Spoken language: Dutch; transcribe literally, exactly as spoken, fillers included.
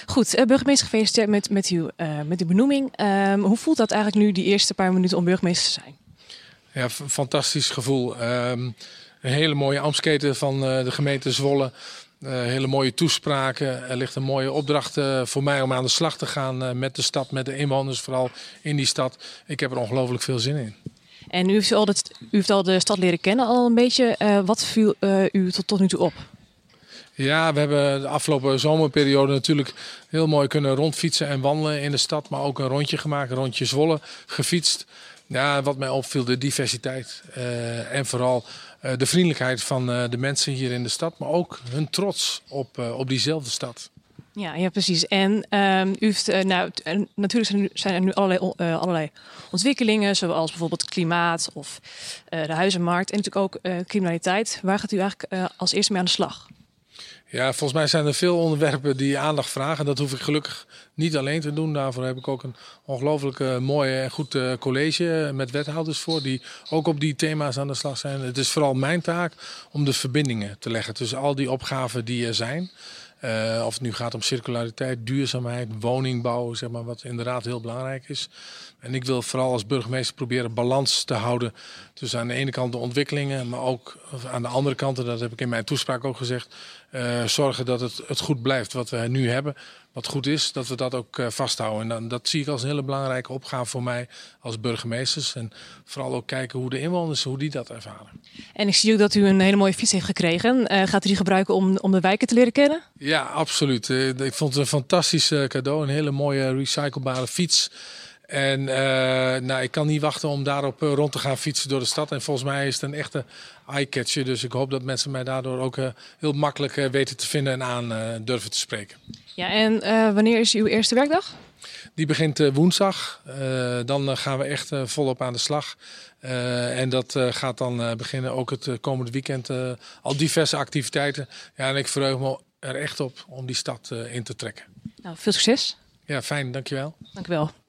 Goed, uh, burgemeester, gefeliciteerd met, met, uw, uh, met uw benoeming. Um, hoe voelt dat eigenlijk nu die eerste paar minuten om burgemeester te zijn? Ja, f- fantastisch gevoel. Um, een hele mooie ambtsketen van uh, de gemeente Zwolle. Uh, hele mooie toespraken. Er ligt een mooie opdracht uh, voor mij om aan de slag te gaan uh, met de stad, met de inwoners, vooral in die stad. Ik heb er ongelooflijk veel zin in. En u heeft al, het, u heeft al de stad leren kennen al een beetje. Uh, wat viel uh, u tot, tot nu toe op? Ja, we hebben de afgelopen zomerperiode natuurlijk heel mooi kunnen rondfietsen en wandelen in de stad. Maar ook een rondje gemaakt, een rondje Zwolle gefietst. Ja, wat mij opviel, de diversiteit uh, en vooral uh, de vriendelijkheid van uh, de mensen hier in de stad. Maar ook hun trots op, uh, op diezelfde stad. Ja, ja, precies. En uh, u heeft, uh, nou, t- en natuurlijk zijn er nu, zijn er nu allerlei, uh, allerlei ontwikkelingen, zoals bijvoorbeeld klimaat of uh, de huizenmarkt en natuurlijk ook uh, criminaliteit. Waar gaat u eigenlijk uh, als eerste mee aan de slag? Ja, volgens mij zijn er veel onderwerpen die aandacht vragen. Dat hoef ik gelukkig niet alleen te doen. Daarvoor heb ik ook een ongelooflijk uh, mooi en goed uh, college met wethouders voor. Die ook op die thema's aan de slag zijn. Het is vooral mijn taak om de verbindingen te leggen tussen al die opgaven die er zijn. Uh, of het nu gaat om circulariteit, duurzaamheid, woningbouw, zeg maar, wat inderdaad heel belangrijk is. En ik wil vooral als burgemeester proberen balans te houden tussen aan de ene kant de ontwikkelingen, maar ook aan de andere kant, en dat heb ik in mijn toespraak ook gezegd, uh, zorgen dat het, het goed blijft wat we nu hebben. Wat goed is, dat we dat ook uh, vasthouden. En dan, dat zie ik als een hele belangrijke opgave voor mij als burgemeesters. En vooral ook kijken hoe de inwoners, hoe die dat ervaren. En ik zie ook dat u een hele mooie fiets heeft gekregen. Uh, gaat u die gebruiken om, om de wijken te leren kennen? Ja, absoluut. Uh, ik vond het een fantastisch uh, cadeau. Een hele mooie recyclebare fiets. En uh, nou, ik kan niet wachten om daarop uh, rond te gaan fietsen door de stad. En volgens mij is het een echte eye-catcher. Dus ik hoop dat mensen mij daardoor ook uh, heel makkelijk uh, weten te vinden en aan uh, durven te spreken. Ja, en uh, wanneer is uw eerste werkdag? Die begint uh, woensdag. Uh, dan uh, gaan we echt uh, volop aan de slag. Uh, en dat uh, gaat dan uh, beginnen ook het uh, komende weekend. Uh, al diverse activiteiten. Ja, en ik verheug me er echt op om die stad uh, in te trekken. Nou, veel succes. Ja, fijn. Dankjewel. Dank u wel.